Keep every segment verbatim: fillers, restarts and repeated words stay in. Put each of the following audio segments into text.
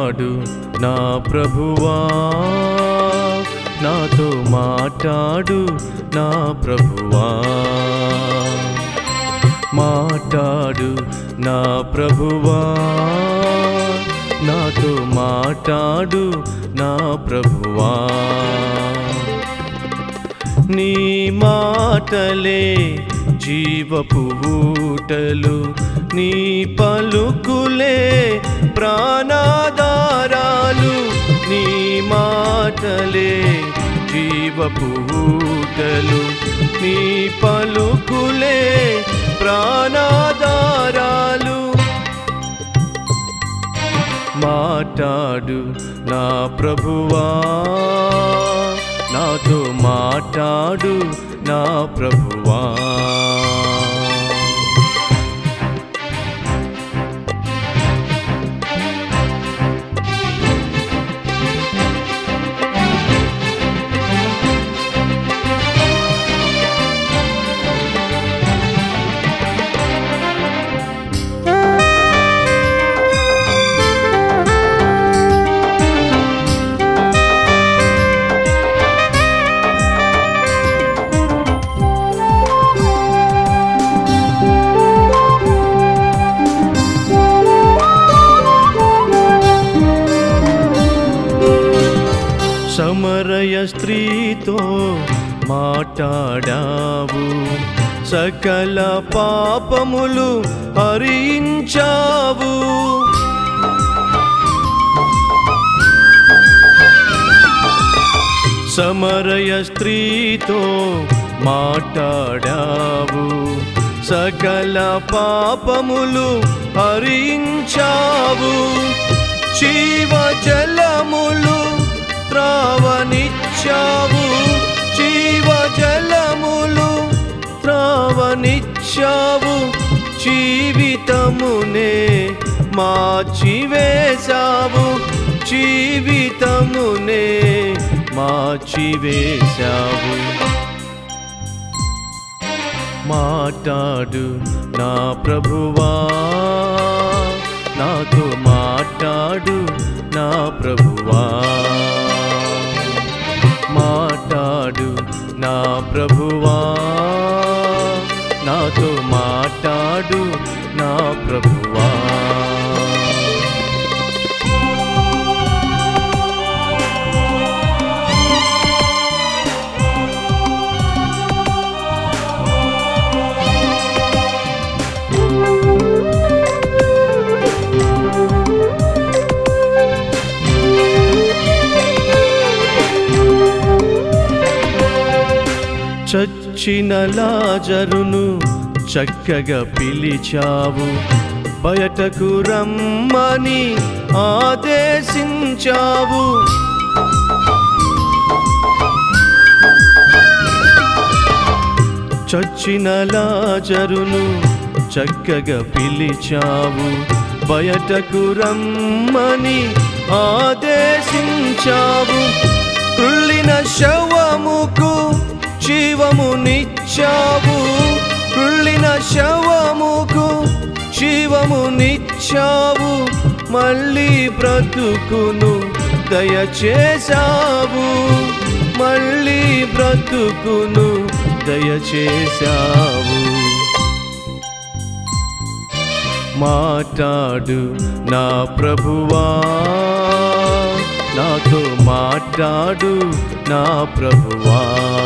మాటాడు నా ప్రభువా, నాతో మాటాడు నా ప్రభువా. మాటాడు నా ప్రభువా, నాతో మాటాడు నా ప్రభువా. నీ మాటలే జీవపు ఊటలు, నీ పలుకులే ప్రాణాధారాలు. నీ మాటలే జీవపు ఊటలు, నీ పలుకులే ప్రాణాధారాలు. మాటాడు నా ప్రభువా, నాతో మాటాడు నా ప్రభువా. సమరయ స్త్రీతో మాటాడావు, సకల పాపములు హరించావు. సమరయ స్త్రీతో మాటాడావు, సకల పాపములు హరించావు. జీవ జలములు త్రావనిచ్చావు, జీవ జలములు త్రావనిచ్చావు. జీవితమునే మార్చివేశావు, జీవితమునే మార్చివేశావు. మాటాడు నా ప్రభువా, నాతో మాటాడు నా ప్రభువా. మాటాడు నా ప్రభువా, నాతో మాటాడు నా ప్రభువా. చచ్చిన లాజరును చక్కగా పిలిచావు, బయటకు రమ్మని ఆదేశించావు. చచ్చిన లాజరును చక్కగా పిలిచావు, బయటకు రమ్మని ఆదేశించావు. కృళ్ళిన శవముకు జీవమునిచ్చావు, కృళ్ళిన శవముకు జీవమునిచ్చావు. మళ్ళీ బ్రతుకును దయచేశావు, మళ్ళీ బ్రతుకును దయచేశావు. మాటాడు నా ప్రభువా, నాతో మాటాడు నా ప్రభువా.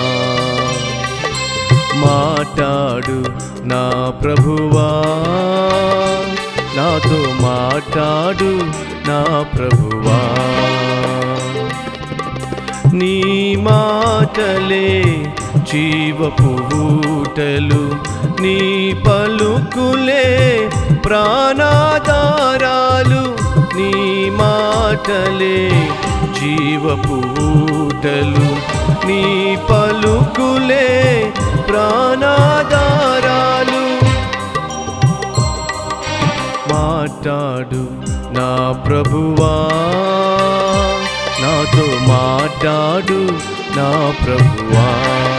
మాటాడు నా ప్రభువా, నాతో మాటాడు నా ప్రభువా. నీ మాటలే జీవపు ఊటలు, నీ పలుకులే ప్రాణాధారాలు. నీ మాటలే జీవపు ఊటలు, నీ పలుకులే ప్రాణాధారాలు. మాటాడు నా ప్రభువా, నాతో మాటాడు నా ప్రభువా.